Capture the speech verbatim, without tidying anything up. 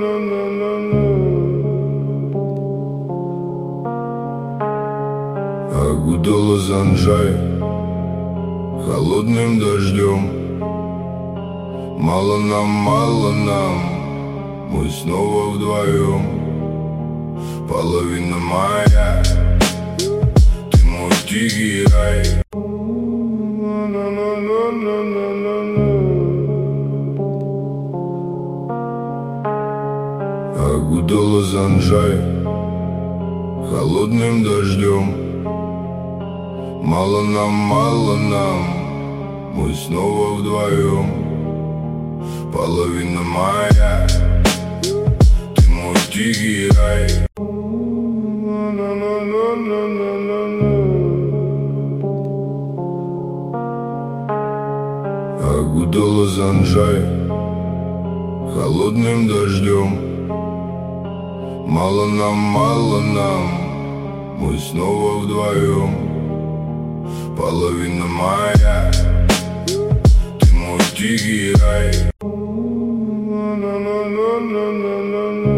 Окутала Санджай холодным дождем. Мало нам, мало нам, мы снова вдвоем. Половина мая, ты мой тихий рай. Окутала Санджай холодным дождем. Мало нам, мало нам, мы снова вдвоем. Половина мая, ты мой тихий рай. Окутала Санджай холодным дождем. Мало нам, мало нам, мы снова вдвоем. Половина мая, ты мой тихий рай.